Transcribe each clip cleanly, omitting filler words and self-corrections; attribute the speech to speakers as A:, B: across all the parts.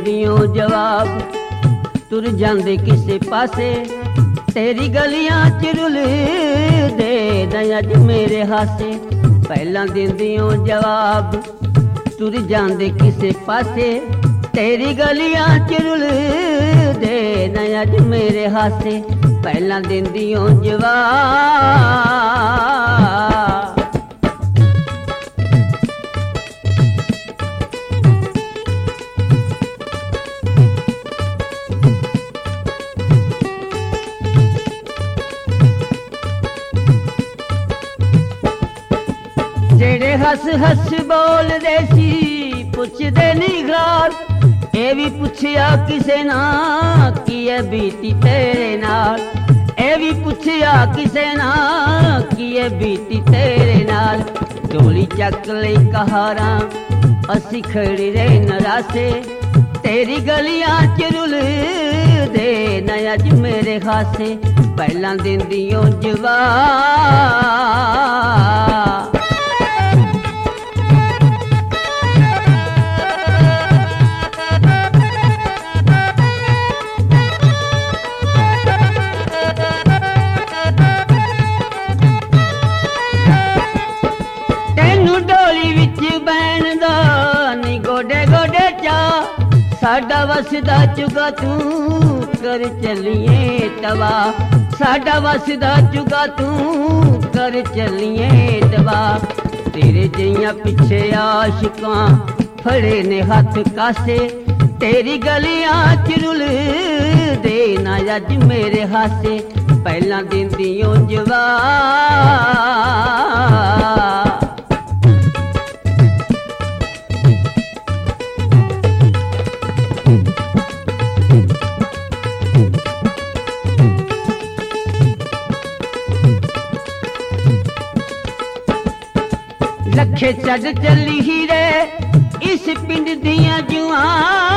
A: ਦਿੰਦਿਓ ਜਵਾਬ ਤੁਰ ਜਾਂਦੇ ਕਿਸੇ ਪਾਸੇ ਤੇਰੀ ਗਲੀਆਂ ਚ ਰੁਲਦੇ ਨਾ ਅੱਜ ਮੇਰੇ ਹਾਸੇ ਪਹਿਲਾਂ ਦਿੰਦਿਓ ਜਵਾਬ ਤੁਰ ਜਾਂਦੇ ਕਿਸੇ ਪਾਸੇ ਤੇਰੀ ਗਲੀਆਂ ਚ ਰੁਲਦੇ ਨਾ ਅੱਜ ਮੇਰੇ ਹਾਸੇ ਪਹਿਲਾਂ ਦਿੰਦਿਓ ਜਵਾਬ ਜਿਹੜੇ ਹੱਸ ਹੱਸ ਬੋਲਦੇ ਸੀ ਪੁੱਛਦੇ ਨੀ ਗਾਲ ਇਹ ਵੀ ਪੁੱਛਿਆ ਕਿਸੇ ਨਾ ਕੀ ਐ ਬੀਤੀ ਤੇਰੇ ਨਾਲ ਇਹ ਵੀ ਪੁੱਛਿਆ ਕਿਸੇ ਨਾ ਕੀ ਐ ਬੀਤੀ ਤੇਰੇ ਨਾਲ ਢੋਲੀ ਚੱਕ ਲਈ ਕਹਾਰਾਂ ਅਸੀਂ ਖੜੇ ਰਹੇ ਨਰਾਸੇ ਤੇਰੀ ਗਲੀਆਂ ਚ ਰੁਲਦੇ ਨਾ ਅੱਜ ਮੇਰੇ ਹਾਸੇ ਪਹਿਲਾਂ ਦਿੰਦਿਓ ਜਵਾਬ ਸਾਡਾ ਵਸਦਾ ਚੁਗਾ ਤੂੰ ਕਰ ਚੱਲੀਏ ਤਵਾ ਸਾਡਾ ਵਸਦਾ ਚੁਗਾ ਤੂੰ ਕਰ ਚੱਲੀਏ ਤਵਾ ਤੇਰੇ ਜਿਹੀਆਂ ਪਿੱਛੇ ਆਸ਼ਿਕਾਂ ਫੜੇ ਨੇ ਹੱਥ ਕਾਸੇ ਤੇਰੀ ਗਲੀਆਂ ਚ ਰੁਲਦੇ ਨਾ ਅੱਜ ਮੇਰੇ ਹਾਸੇ ਪਹਿਲਾਂ ਦਿੰਦਿਓ ਜਵਾਬ ਲੱਖੇ ਛੱਡ ਚੱਲੀ ਹੀਰੇ ਇਸ ਪਿੰਡ ਦੀਆਂ ਜੂਆਂ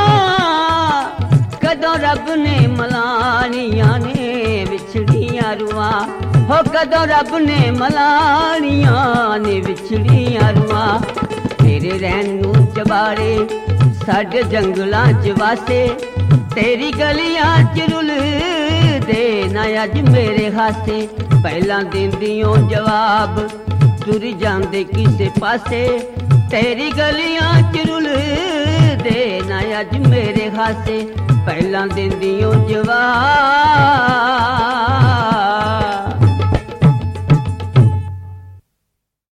A: ਕਦੋਂ ਰੱਬ ਨੇ ਮਲਾਣੀਆਂ ਨੇ ਵਿਛੜੀਆਂ ਰੂਆਂ ਹੋ ਕਦੋਂ ਰੱਬ ਨੇ ਮਲਾਣੀਆਂ ਨੇ ਵਿਛੜੀਆਂ ਰੂਆਂ ਤੇਰੇ ਰਹਿਣ ਨੂੰ ਚਬਾਰੇ ਸਾਡੇ ਜੰਗਲਾਂ ਚ ਵਾਸੇ ਤੇਰੀ ਗਲੀਆਂ ਚ ਰੁਲਦੇ ਨਾ ਅੱਜ ਮੇਰੇ ਹਾਸੇ ਪਹਿਲਾਂ ਦਿੰਦਿਓ ਜਵਾਬ ਤੁਰ ਜਾਂਦੇ ਕਿਸੇ ਪਾਸੇ ਤੇਰੀ ਗਲੀਆਂ ਚ ਰੁਲਦੇ ਨਾ ਅੱਜ ਮੇਰੇ ਹਾਸੇ ਪਹਿਲਾਂ ਦਿੰਦਿਓ ਜਵਾਬ